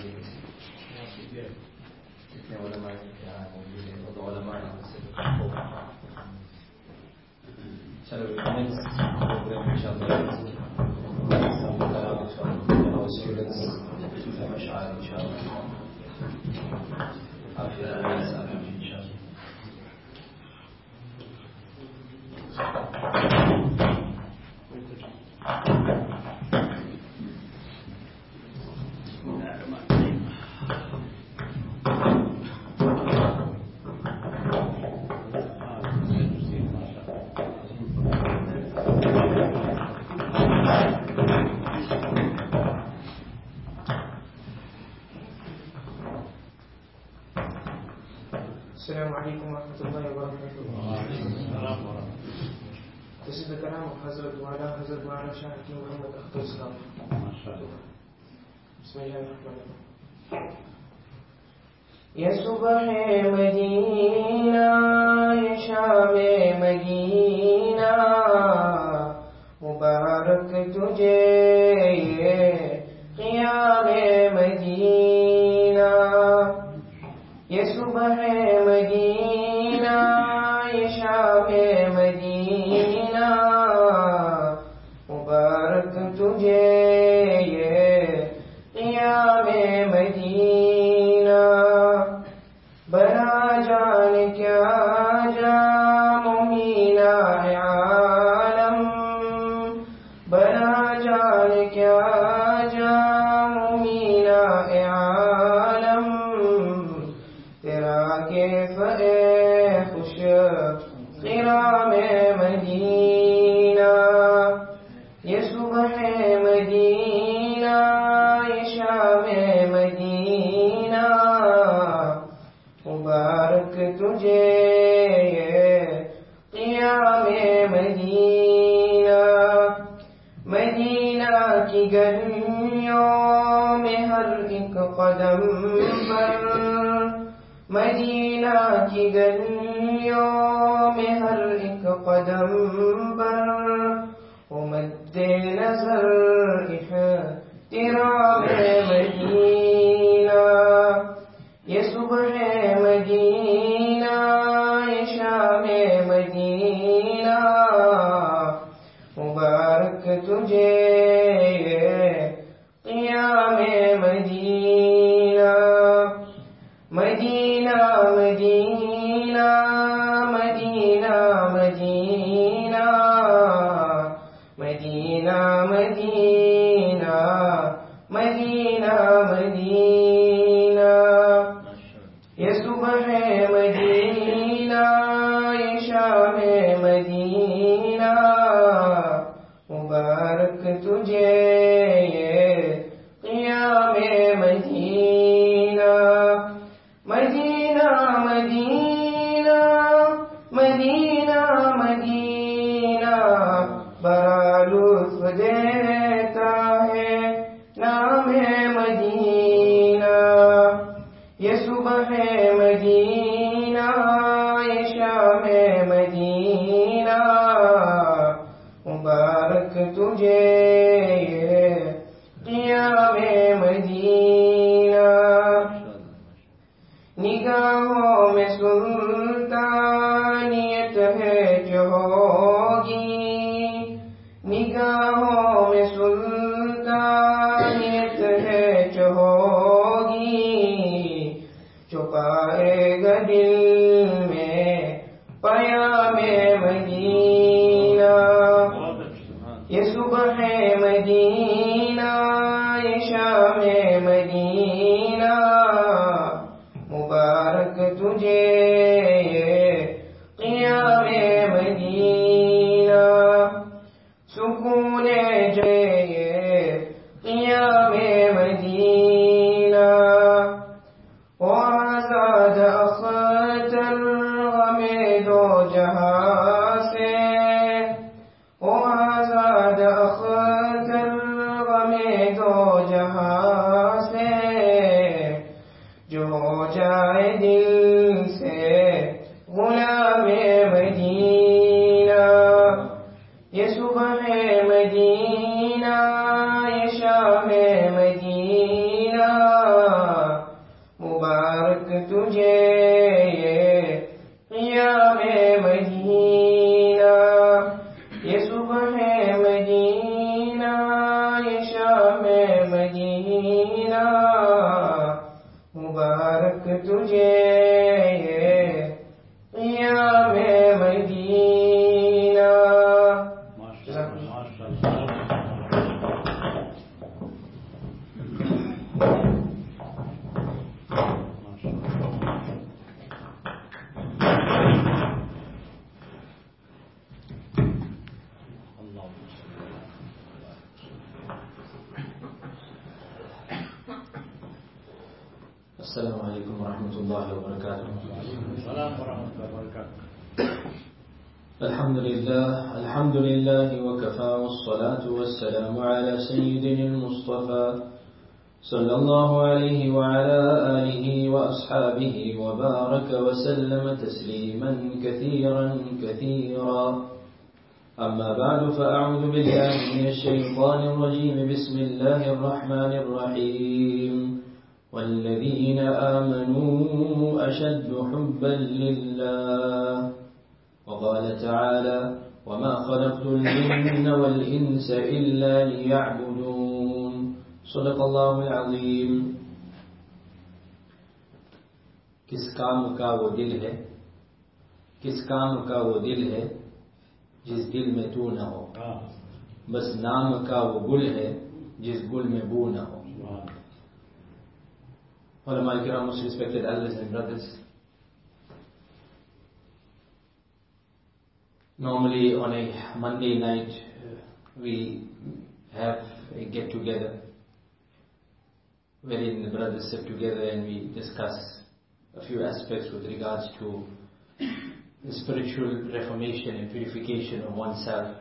جتنے علماء یہاں موجود ہیں وہ تو علماء ہیں، اس سے چلو پروگرام ان شاء اللہ اسٹوڈنٹس مشاعر ان شاء اللہ السلام علیکم ورحمۃ اللہ وبرکاتہ. جسد کرام حضرت والا حضرت والا شاہ کی محمد اختر صاحب. بسم اللہ الرحمن الرحیم. یا صبح مدینہ یا شام مدینہ مبارک تجھے یہ قیام مدینہ. یہ صبح مدینہ یہ شام مدینہ مبارک تجھے یہ قیام مدینہ. بنا جان کیا جام مینا عالم بنا جان کیا جام مینا عالم تیرا کیف اے خوش خرام مدینہ. یہ صبح مدینہ یہ شام مدینہ مبارک تجھے یہ قیام مدینہ. مدینہ کی گلیوں میں ہر ایک قدم پر مدینہ کی گلیوں میں ہر ایک قدم پر مد نظر احترام مدینہ. یہ صبح مدینہ یہ شام مدینہ مبارک تجھے یہ قیام مدینہ. مدینہ مدینہ مدینہ مدینہ مدینہ مدینہ مدینہ مدینہ. یہ صبح مدینہ یہ شام مدینہ مبارک تجھے یہ قیام مدینہ. مدینہ مدینہ مدینہ مدینہ بڑا لطف دیتا ہے نام مدینہ. یہ صبح مدینہ یہ شام مدینہ مبارک تجھے یہ قیام مدینہ. نگاہوں میں سلطانیت ہے جو ہوگی نگاہوں میں سلطانیت ہے جو ہوگی چھپائے گا دل میں پیام مدینہ. یہ صبح مدینہ یہ شام مدینہ مبارک تجھے یہ قیام مدینہ. سکون جے یہ قیام مدینہ. وآزاد اختر غم دو جہاں سے وآزاد اختر तुझे क़ियाम मदीना, ये सुबह मदीना, ये शाम मदीना, मुबारक तुझे क़ियाम मदीना। السلام عليكم ورحمة الله وبركاته. السلام ورحمة الله وبركاته. الحمد لله وكفى، والصلاة والسلام على سيدنا المصطفى صلى الله عليه وعلى آله وأصحابه وبارك وسلم تسليما كثيرا كثيرا. أما بعد، فأعوذ بالله من الشيطان الرجيم. بسم الله الرحمن الرحيم. والذين آمنوا أشد حبا لله. وقال تعالى: وما خلقت الجن والإنس إلا ليعبدون. صدق الله العظيم. किस काम का वो दिल है, किस काम का वो दिल है जिस दिल में तू न हो, बस नाम का वो गुल है जिस गुल में बू न हो. Ulama al-Kiram, most respected elders and brothers, normally on a Monday night we have a get-together wherein the brothers sit together and we discuss a few aspects with regards to the spiritual reformation and purification of oneself.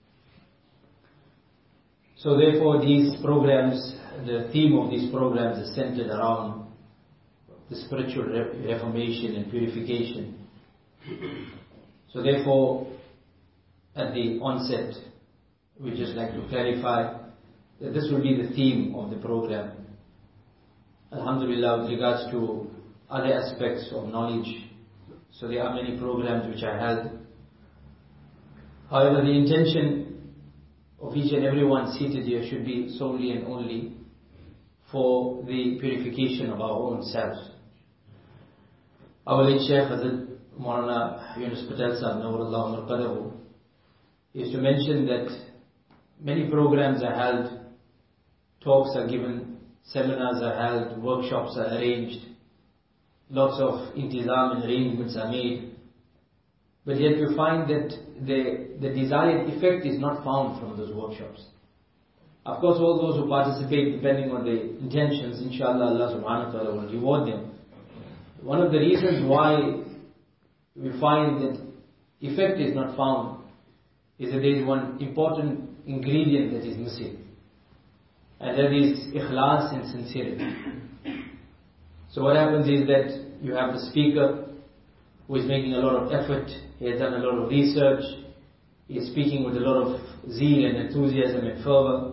So therefore these programs, the theme of these programs is centered around the spiritual reformation and purification. So therefore, at the onset, we just like to clarify that this will be the theme of the program. Alhamdulillah, with regards to other aspects of knowledge, so there are many programs which are held. However, the intention of each and everyone seated here should be solely and only for the purification of our own selves. Our late Shaykh Hazrat Maulana Yunus Patel Sahib Nawrullah Marqadahu used to mention that many programs are held, talks are given, seminars are held, workshops are arranged, lots of intizam and arrangements are made, but yet you find that the desired effect is not found from those workshops. Of course, all those who participate, depending on their intentions, inshallah Allah subhanahu wa ta'ala will reward them. One of the reasons why we find that effect is not found is that there is one important ingredient that is missing, and that is ikhlas and sincerity. So what happens is that you have the speaker who is making a lot of effort, he has done a lot of research, he is speaking with a lot of zeal and enthusiasm and fervor.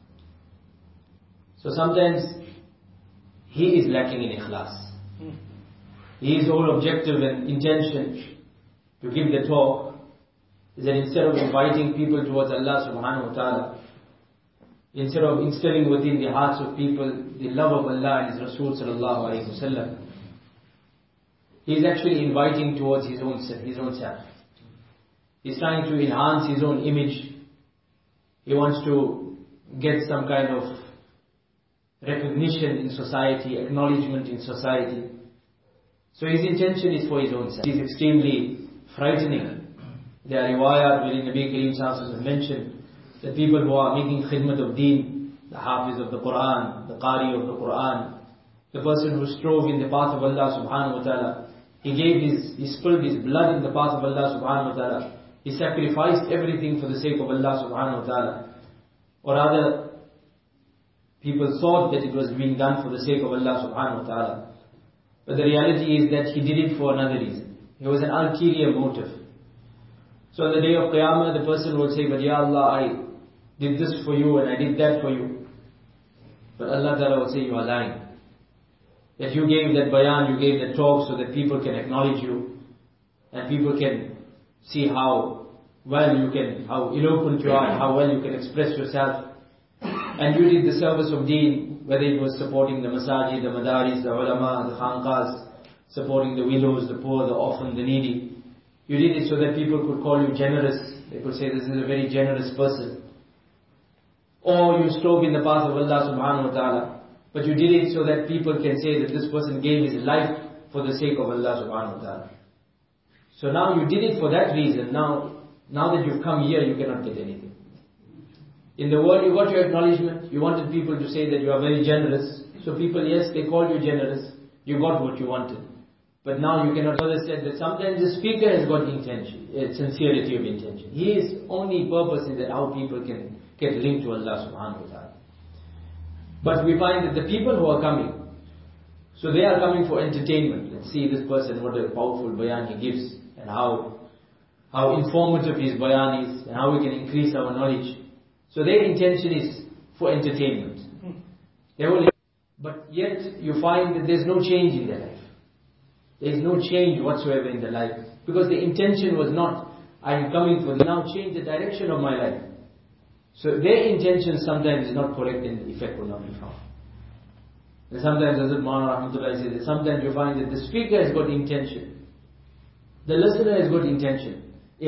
So sometimes he is lacking in ikhlas. His whole objective and intention to give the talk is that instead of inviting people towards Allah subhanahu wa ta'ala, instead of instilling within the hearts of people the love of Allah and His Rasul sallallahu alayhi wa sallam, he is actually inviting towards his own self. He's trying to enhance his own image. He wants to get some kind of recognition in society, acknowledgement in society. So his intention is for his own self. It is extremely frightening. There are riwayat wherein Nabi Kareem Sallallahu Alaihi Wasallam mentioned that people who are making khidmat of deen, the hafiz of the Quran, the qari of the Quran, the person who strove in the path of Allah subhanahu wa ta'ala, he spilled his blood in the path of Allah subhanahu wa ta'ala, he sacrificed everything for the sake of Allah subhanahu wa ta'ala. Or rather, people thought that it was being done for the sake of Allah subhanahu wa ta'ala. But the reality is that he did it for another reason. It was an ulterior motive. So on the day of Qiyamah, the person will say, but Ya Allah, I did this for you and I did that for you. But Allah Ta'ala will say, you are lying. that you gave that bayan, you gave that talk so that people can acknowledge you and people can see how well you can, how eloquent you are, how well you can express yourself. And you did the service of deen, whether it was supporting the masajid, the madaris, the ulama, the khanqahs, supporting the widows, the poor, the orphan, the needy. You did it so that people could call you generous. They could say this is a very generous person. Or you strove in the path of Allah subhanahu wa ta'ala. But you did it so that people can say that this person gave his life for the sake of Allah subhanahu wa ta'ala. So now you did it for that reason. Now that you've come here, you cannot get anything. In the world, you got your acknowledgement. You wanted people to say that you are very generous. So people, yes, they called you generous. You got what you wanted. But now you cannot. Further said that sometimes the speaker has got intention, sincerity of intention. His only purpose is that how people can get linked to Allah subhanahu wa ta'ala. But we find that the people who are coming, so they are coming for entertainment. Let's see this person, what a powerful bayan he gives, and how informative his bayan is, and how we can increase our knowledge. So their intention is for entertainment. But yet you find that there's no change in their life. There is no change whatsoever in their life. Because the intention was not, I am coming for now change the direction of my life. So their intention sometimes is not correct and the effect will not be found. And sometimes, as Maulana Rahmatullah says, that sometimes you find that the speaker has got intention. The listener has got intention,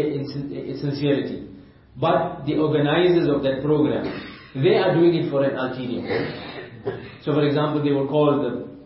in sincerity. But the organizers of that program, they are doing it for an ulterior. So for example, they will call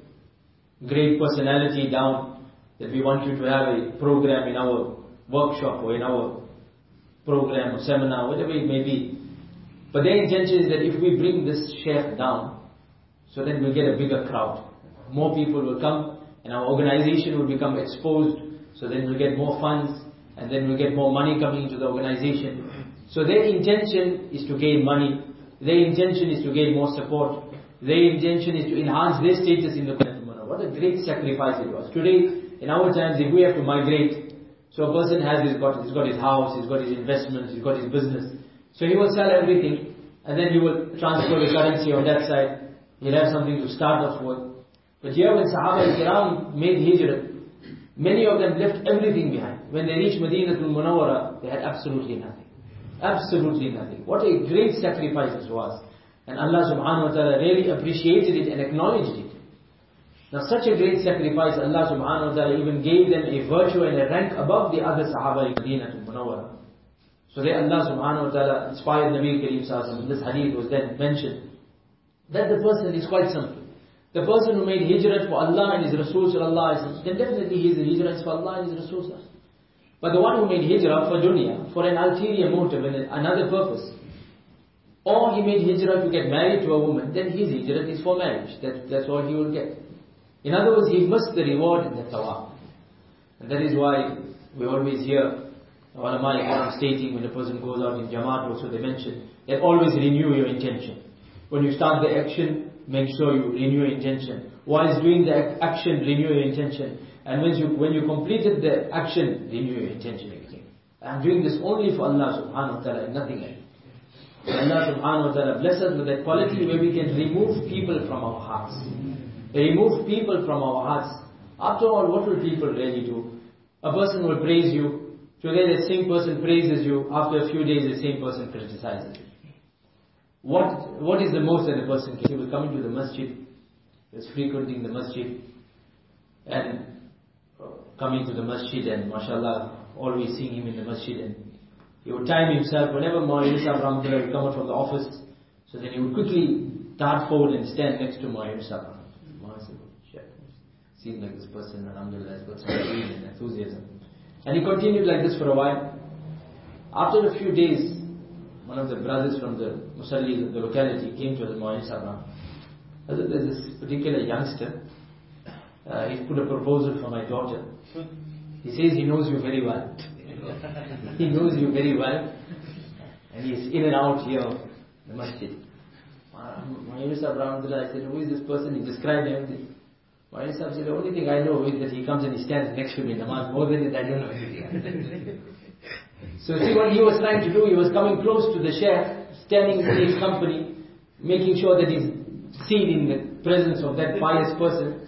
the great personality down that we want you to have a program in our workshop or in our program or seminar, whatever it may be. But their intention is that if we bring this sheikh down, so then we'll get a bigger crowd. More people will come and our organization will become exposed, so then we'll get more funds and then we'll get more money coming into the organization. So their intention is to gain money, their intention is to gain more support, their intention is to enhance their status in the community. What a great sacrifice it was. Today, in our times, if we have to migrate, so a person he's got his house, he's got his investments, he's got his business. So he will sell everything and then he will transfer the currency on that side. He'll have something to start off with. But here when Sahaba al-Kiram made hijrah, many of them left everything behind. When they reached Madinatul Munawwara, they had absolutely nothing. Absolutely nothing. What a great sacrifice this was. And Allah subhanahu wa ta'ala really appreciated it and acknowledged it. Now such a great sacrifice, Allah subhanahu wa ta'ala even gave them a virtue and a rank above the other Sahaba in Madinatul Munawwara. So there Allah subhanahu wa ta'ala inspired Nabi Kareem sallallahu alaihi wasallam. This hadith was then mentioned. That the person is quite simple. The person who made hijrah for Allah and His Rasul sallallahu alaihi wasallam, then definitely his hijrah is for Allah and His Rasul sallallahu alaihi wasallam. But the one who made hijrah for dunya, for an ulterior motive and another purpose, or he made hijrah to get married to a woman, then his hijrah is for marriage. That's all he will get. In other words, he missed the reward in the thawab. And that is why we always hear ulama ikram stating when a person goes out in Jamaat also they mention that always renew your intention. When you start the action, make sure you renew your intention. Whilst doing the action, renew your intention. And when you completed the action, renew your intention again. I'm doing this only for Allah subhanahu wa ta'ala and nothing else. And Allah subhanahu wa ta'ala bless us with that quality where we can remove people from our hearts. Remove people from our hearts. After all, what will people really do? A person will praise you. Today the same person praises you. After a few days the same person criticizes you. What is the most that a person can? He will come into the masjid. He is frequenting the masjid. And coming to the masjid and mashallah, always seeing him in the masjid. And he would time himself. Whenever Maulana Sahib Rahmatullah would come out from the office, so then he would quickly dart forward and stand next to Maulana Sahib. Seems like this person, alhamdulillah, has got some zeal and enthusiasm. And he continued like this for a while. After a few days, one of the brothers from the Musalli, the locality, came to the Maulana Sahib. There's this particular youngster. He's put a proposal for my daughter. He says he knows you very well. He knows you very well. And he's in and out here in the masjid. Maulana Sahib, I said, who is this person? He described everything. Maulana Sahib said, the only thing I know is that he comes and he stands next to me in namaz. More than that, I don't know anything. So see what he was trying to do, he was coming close to the sheikh, standing in his company, making sure that he's seen in the presence of that pious person.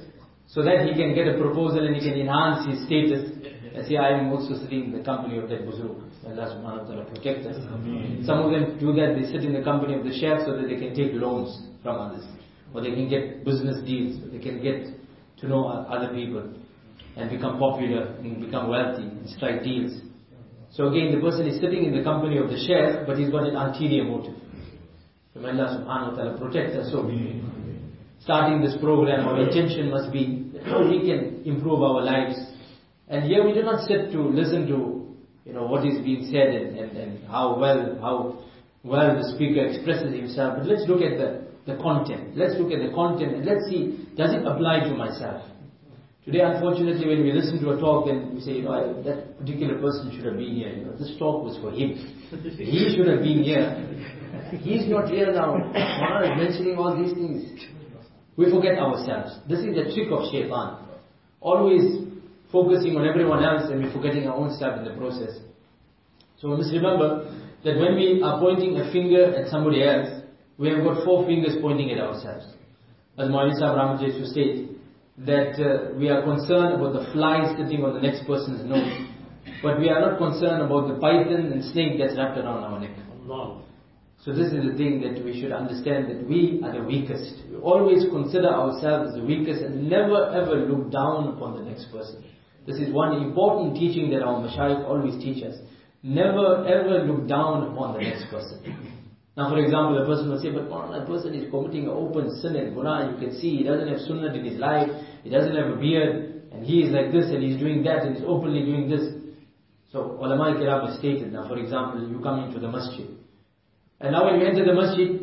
so that he can get a proposal and he can enhance his status. And say, I am also sitting in the company of that buzurg. Allah subhanahu wa ta'ala protect us. Some of them do that, they sit in the company of the sheikh so that they can take loans from others. Or they can get business deals, or they can get to know other people and become popular and become wealthy and strike deals. So again, the person is sitting in the company of the sheikh, but he's got an ulterior motive. So may Allah subhanahu wa ta'ala protect us. So starting this program, our intention must be how we can improve our lives. And here we do not sit to listen to what is being said and how well the speaker expresses himself. But let's look at the content. Let's look at the content and let's see, does it apply to myself? Today, unfortunately, when we listen to a talk, then we say, that particular person should have been here. This talk was for him. He should have been here. He's not here now. Maulana is mentioning all these things. We forget ourselves. This is the trick of shaitan. Always focusing on everyone else and we're forgetting our own self in the process. So we must remember that when we are pointing a finger at somebody else, we have got 4 fingers pointing at ourselves. As Maulana Sahib Rahmat used to state, that we are concerned about the fly sitting on the next person's nose, but we are not concerned about the python and snake that's wrapped around our neck. So this is the thing that we should understand, that we are the weakest. We always consider ourselves the weakest and never ever look down upon the next person. This is one important teaching that our mashayikh always teach us. Never ever look down upon the next person. Now for example, a person will say, but a person is committing an open sin and guna, you can see he doesn't have sunnah in his life, he doesn't have a beard, and he is like this and he's doing that and he's openly doing this. So ulama kiram has stated, now for example, you come into the masjid. And now when you enter the masjid,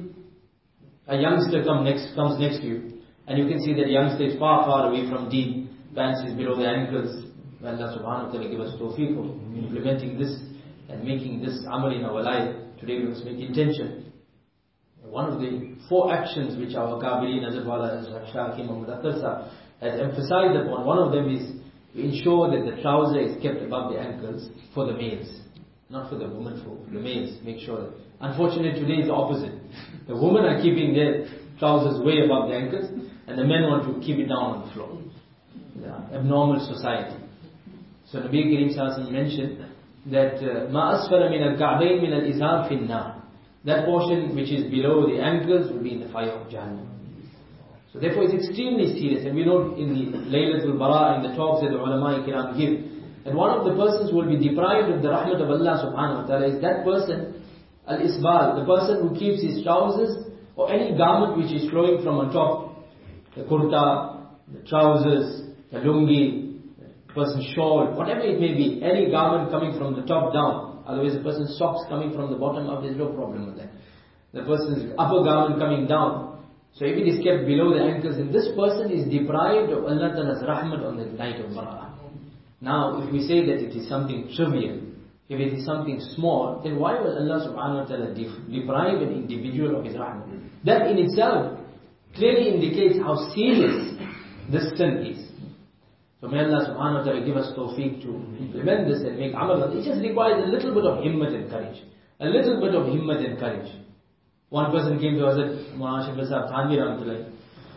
a youngster comes next to you, and you can see that youngster is far away from deen, pants is below the ankles. May Allah subhanahu wa ta'ala give us tawfiq of implementing this and making this amal in our life. Today we must make intention. One of the 4 actions which our Kabirin Azadwala Shah Hakim Muhammad Akhtar Sahib has emphasized upon, one of them is to ensure that the trouser is kept above the ankles for the males. Not for the women, for the males. Make sure that. Unfortunately today is the opposite. The women are keeping their trousers way above the ankles and the men want to keep it down on the floor. Abnormal society. So Nabi Kareem Sallallahu mentioned that ma asfala min al-ka'bayn min al-izar fi an-nar. That portion which is below the ankles will be in the fire of Jahannam. So therefore it's extremely serious, and we know in the Laylatul Bara, in the talks that the ulama kiram give, that one of the persons who will be deprived of the rahmat of Allah subhanahu wa ta'ala is that person, al-isbal, the person who keeps his trousers or any garment which is flowing from on top, the kurta, the trousers, the lungi, the person's shawl, whatever it may be, any garment coming from the top down. Otherwise the person's socks coming from the bottom up, there's no problem with that. The person's upper garment coming down. So if it is kept below the ankles, then this person is deprived of Allah Ta'ala's rahmat on the night of Bara'ah. Now if we say that it is something trivial, if it is something small, then why will Allah subhanahu wa ta'ala deprive an individual of his rahmat? That in itself clearly indicates how serious this sin is. So may Allah subhanahu wa ta'ala give us tawfiq to implement this and make amal. It just requires a little bit of himmat and courage. A little bit of himmat and courage. One person came to Hazrat Maulana Shakil Sahib Thanvi Rahmatullah.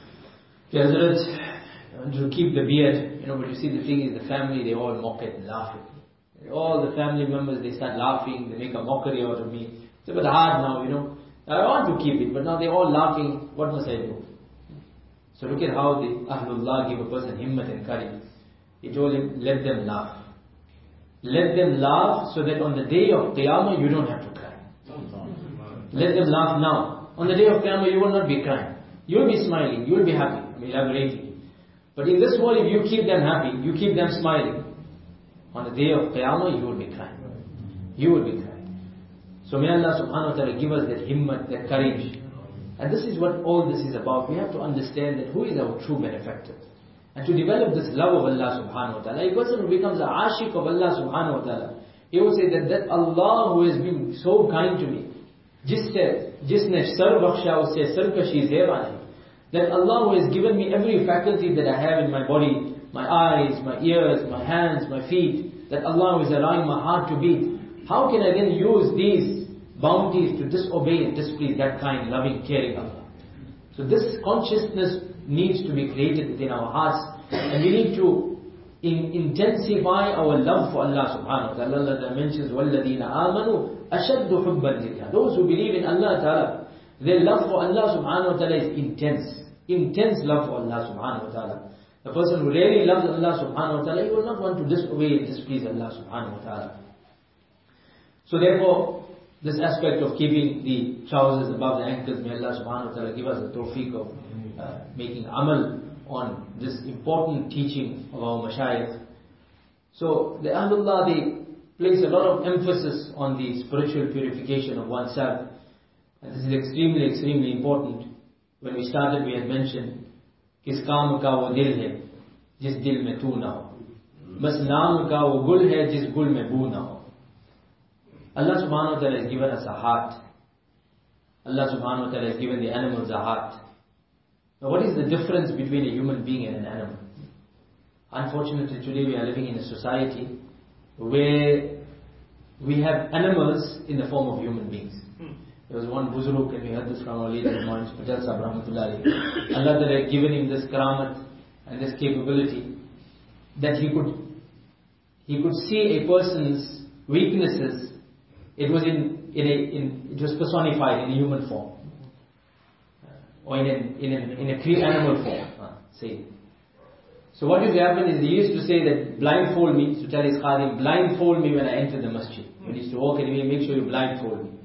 Hazrat, I want to keep the beard, but you see the thing is the family, they all mock it and laugh at me. All the family members, they start laughing, they make a mockery out of me. It's a bit hard now, I want to keep it, but now they're all laughing, what must I do? So look at how the Ahlullah give a person himmat and courage. He told him, let them laugh. Let them laugh so that on the day of Qiyamah you don't have to cry. Let them laugh now. On the day of Qiyamah you will not be crying. You will be smiling, you will be happy. I'm elaborating. But in this world, if you keep them happy, you keep them smiling, on the day of Qiyamah you will be crying. You will be crying. So may Allah subhanahu wa ta'ala give us that himmat, that courage. And this is what all this is about. We have to understand that who is our true benefactor. And to develop this love of Allah subhanahu wa ta'ala. A person who becomes an ashik of Allah subhanahu wa ta'ala, he will say that Allah who has been so kind to me, jisne sar baksha usse sarkashi zeba nahi. That Allah who has given me every faculty that I have in my body, my eyes, my ears, my hands, my feet, that Allah who is allowing my heart to beat. How can I then use these bounties to disobey and displease that kind, loving, caring Allah? So this consciousness needs to be created within our hearts, And we need to intensify our love for Allah subhanahu wa ta'ala. Allah mentions, وَالَّذِينَ آمَنُوا أَشَدُّ حُبًّا لِلَّهِ. Those who believe in Allah ta'ala, their love for Allah subhanahu wa ta'ala is intense. Intense love for Allah subhanahu wa ta'ala. The person who really loves Allah subhanahu wa ta'ala, he will not want to disobey and displease Allah subhanahu wa ta'ala. So therefore, this aspect of keeping the trousers above the ankles, may Allah subhanahu wa ta'ala give us the tawfiq of making amal on this important teaching of our mashayikh. So the Ahlullah, they place a lot of emphasis on the spiritual purification of oneself. And this is extremely, extremely important. When we started, we had mentioned, किस काम का वो दिल है जिस दिल में तू ना हो, बस नाम का वो गुल है जिस गुल में बू ना हो. Allah subhanahu wa ta'ala has given us a heart. Allah subhanahu wa ta'ala has given the animals a heart. Now what is the difference between a human being and an animal? Unfortunately today we are living in a society where we have animals in the form of human beings. There was one Buzuruk, and we heard this from our leader in Mohan Patel Sahib Rahmatullahi. Allah Ta'ala had given him this karamat and this capability that he could see a person's weaknesses. It was it was personified in a human form, or in a animal form. Say. So what used to happen is he used to say that blindfold me, to tell his khadim, blindfold me when I enter the masjid. When he used to walk, and he make sure you blindfold me.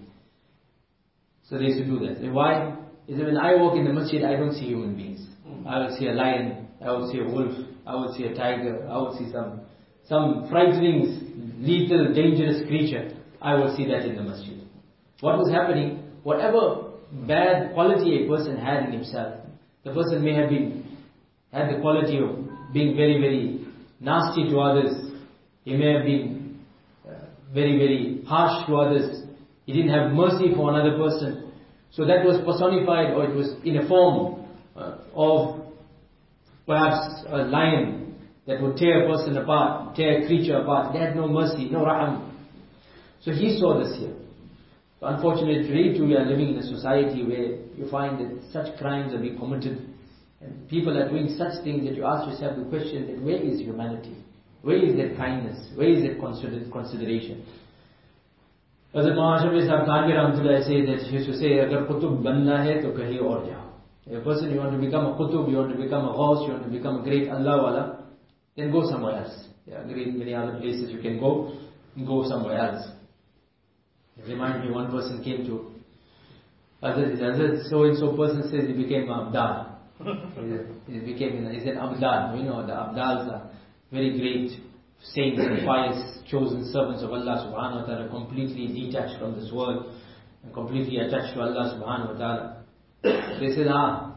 So they used to do that. And why? Is that when I walk in the masjid, I don't see human beings. I will see a lion, I will see a wolf, I will see a tiger, I will see some frightening, lethal, dangerous creature. I will see that in the masjid. What was happening? Whatever bad quality a person had in himself, the person may have had the quality of being very, very nasty to others. He may have been very, very harsh to others. He didn't have mercy for another person. So that was personified, or it was in a form of perhaps a lion that would tear a person apart, tear a creature apart. They had no mercy, no raham. So he saw this here. So unfortunately, today too we are living in a society where you find that such crimes are being committed, and people are doing such things that you ask yourself the question that where is humanity? Where is that kindness? Where is that consideration? Hazrat Maharashtra Sahib Thanvi Rahmatullah say that he used to say, agar qutub banna hai to kahi aur jao. If a person, you want to become a qutub, you want to become a ghaus, you want to become a great Allah wala, then go somewhere else. There are many other places you can go somewhere else. It reminds me, one person came to Hazrat so-and-so person says he became an Abdal. He's an Abdal. You know, the Abdals are very great saints and pious chosen servants of Allah subhanahu wa ta'ala, completely detached from this world and completely attached to Allah subhanahu wa ta'ala. They said,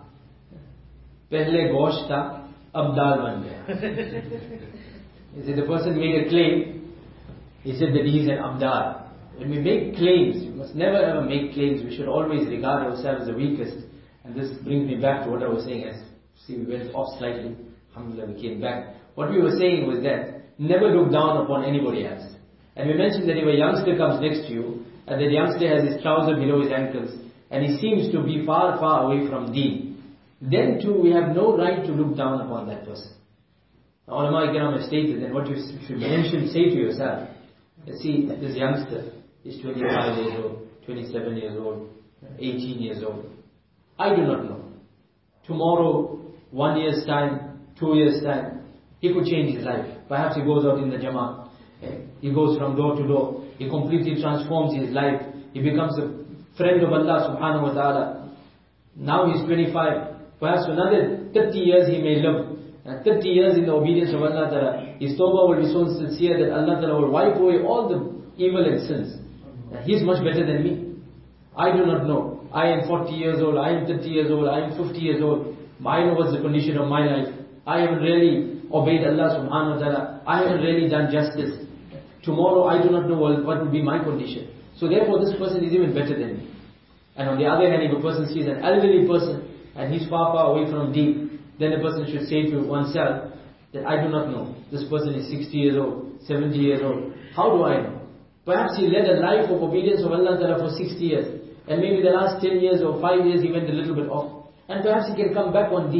pehle gosht tha, ab dal ban gaya. He said, the person made a claim. He said that he is an abdal. When we make claims, we must never ever make claims. We should always regard ourselves as the weakest. And this brings me back to what I was saying. See, we went off slightly. Alhamdulillah, we came back. What we were saying was that never look down upon anybody else. And we mentioned that if a youngster comes next to you, and that youngster has his trouser below his ankles, and he seems to be far, far away from deen, then too we have no right to look down upon that person. The ulama ikram have stated that what you should say to yourself, see, this youngster is 25 years old, 27 years old, 18 years old. I do not know. Tomorrow, 1 year's time, 2 years' time, he could change his life. Perhaps he goes out in the Jamaat. He goes from door to door. He completely transforms his life. He becomes a friend of Allah subhanahu wa ta'ala. Now he's 25. Perhaps for another 30 years he may live. And 30 years in the obedience of Allah ta'ala. His tawbah will be so sincere that Allah ta'ala will wipe away all the evil and sins. He's much better than me. I do not know. I am 40 years old. I am 30 years old. I am 50 years old. I know what's the condition of my life. I haven't really obeyed Allah subhanahu wa ta'ala. I haven't really done justice. Tomorrow I do not know what will be my condition. So therefore this person is even better than me. And on the other hand, if a person sees an elderly person and he's far, far away from deen, then a person should say to oneself that I do not know. This person is 60 years old, 70 years old. How do I know? Perhaps he led a life of obedience of Allah ta'ala for 60 years. And maybe the last 10 years or 5 years he went a little bit off. And perhaps he can come back on deen.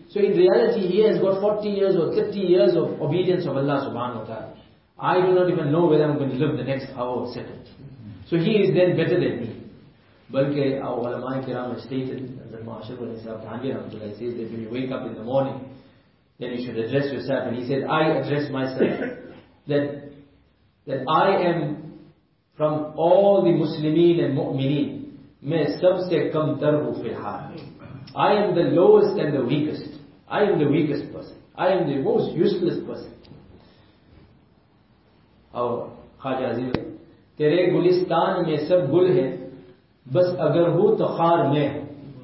So in reality, he has got 40 years or 30 years of obedience of Allah subhanahu wa ta'ala. I do not even know whether I'm going to live the next hour or second. So he is then better than me. Balki our ulama kiram have stated, that Ma'ashar Wali Sahib Thanvi Rahmatullah says that when you wake up in the morning, then you should address yourself. And he said, I address myself that I am from all the Muslimin and Mu'mineen, मैं सबसे कम तर हूँ फिलहाल. I am the lowest and the weakest. I am the weakest person. I am the most useless person. और ख्वाजा अजीज, तेरे गुलिस्तान में सब गुल है, बस अगर हो तो खार में.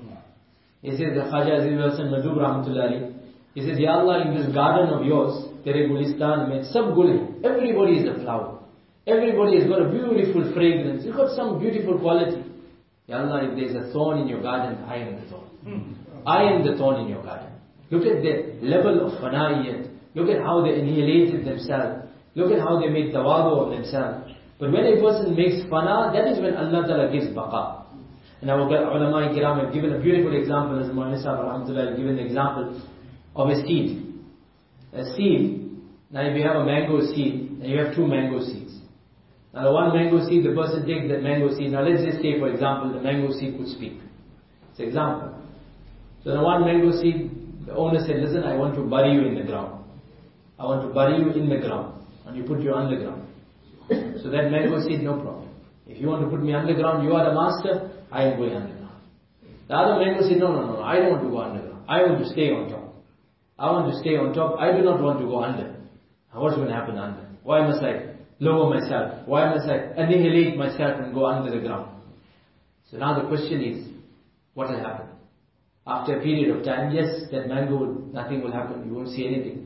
He says, Khaja Aziz Hasan Najub Rahmatullah Ali, he says, Ya Allah, in this garden of yours, tere gulistan mein sab gul hai. Everybody is a flower. Everybody has got a beautiful fragrance. It's got some beautiful quality. Ya Allah, if there's a thorn in your garden, I am the thorn. I am the thorn in your garden. Look at the level of fana'iyat. Look at how they annihilated themselves. Look at how they made tawadu of themselves. But when a person makes fana, that is when Allah Ta'ala gives baqa. And our ulama kiram have given a beautiful example, as Mawlana Sahib Rahmatullah have given an example of a seed. A seed, now if you have a mango seed, and you have two mango seeds. Now the one mango seed, the person takes that mango seed. Now let's just say, for example, the mango seed could speak. It's an example. So the one mango seed, the owner said, listen, I want to bury you in the ground. I want to bury you in the ground. And you put you underground. So that mango seed, no problem. If you want to put me underground, you are the master, I am going underground. The other mango said, no, I don't want to go underground. I want to stay on top. I want to stay on top. I do not want to go under. Now what's going to happen under? Why must I lower myself? Why must I annihilate myself and go under the ground? So now the question is, what will happen? After a period of time, yes, that mango, nothing will happen. You won't see anything.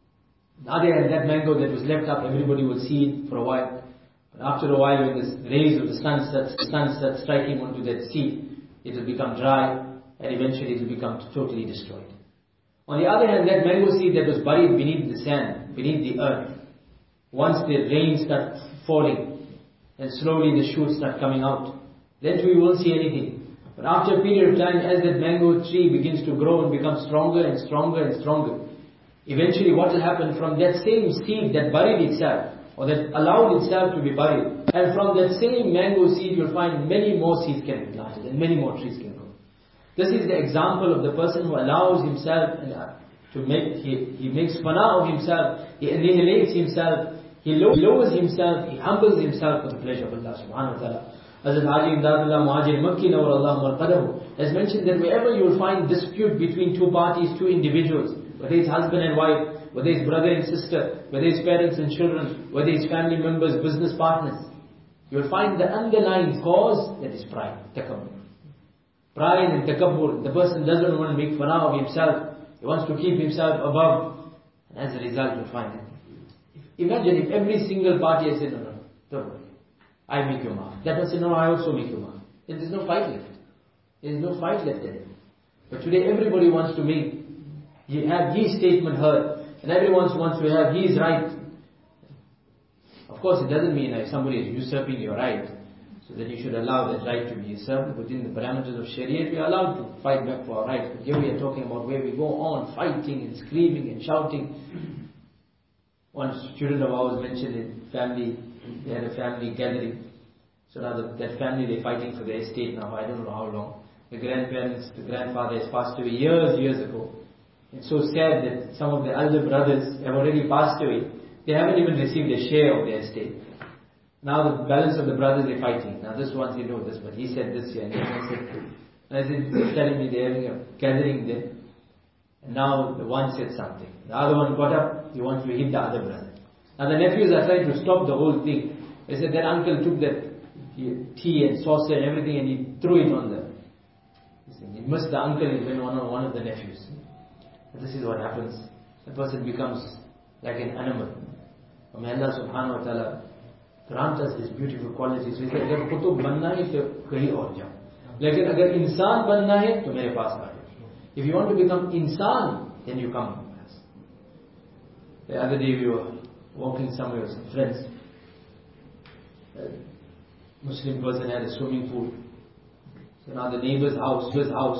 Now that mango that was left up, everybody will see it for a while. But after a while, when the rays of the sun start striking onto that seed, it will become dry, and eventually it will become totally destroyed. On the other hand, that mango seed that was buried beneath the sand, beneath the earth, once the rain starts falling, and slowly the shoots start coming out, then too you won't see anything. But after a period of time, as that mango tree begins to grow and become stronger and stronger and stronger, eventually what will happen from that same seed that buried itself, or that allowed itself to be buried, and from that same mango seed you'll find many more seeds can be planted and many more trees can grow. This is the example of the person who allows himself to make, he makes fana of himself, he annihilates himself, he lowers himself, he humbles himself for the pleasure of Allah subhanahu wa ta'ala. Hazrat Haji Imdadullah Muhajir Makki Nawar Allah has mentioned that wherever you will find dispute between two parties, two individuals, whether it's husband and wife, whether it's brother and sister, whether it's parents and children, whether it's family members, business partners, you will find the underlying cause, that is pride, takabbur. Pride and takabbur, the person doesn't want to make fana of himself, he wants to keep himself above, and as a result you'll find it. Imagine if every single party has said, no, don't worry, I make your mark. That one said, no, I also make your mark. Then there's no fight left. There's no fight left anymore. But today everybody wants to have his statement heard, and everyone wants to have his right. Of course, it doesn't mean if somebody is usurping your right, so that you should allow that right to be usurped. Within the parameters of Shariah, we are allowed to fight back for our rights. But here we are talking about where we go on fighting and screaming and shouting. One student of ours mentioned in family, they had a family gathering. So now that family, they're fighting for their estate now, I don't know how long. The grandfather has passed away years ago. It's so sad that some of the elder brothers have already passed away. They haven't even received a share of their estate. Now the balance of the brothers, they're fighting. Now this one said, no, this, but he said this here. And I said, they're telling me they're having a gathering there. And now the one said something. The other one got up, he wants to hit the other brother. Now the nephews are trying to stop the whole thing. They said that uncle took that tea and saucer and everything and he threw it on the... He missed the uncle and went on one of the nephews. But this is what happens. The person becomes like an animal. May Allah subhanahu wa ta'ala grant us His beautiful qualities. So he said, अगर कुतुब बनना है तो कहीं और जाओ. लेकिन अगर इंसान बनना है तो मेरे पास आ जाओ. If you want to become insan, then you come. The other day we were walking somewhere with some friends. A Muslim person had a swimming pool. So now the neighbor's house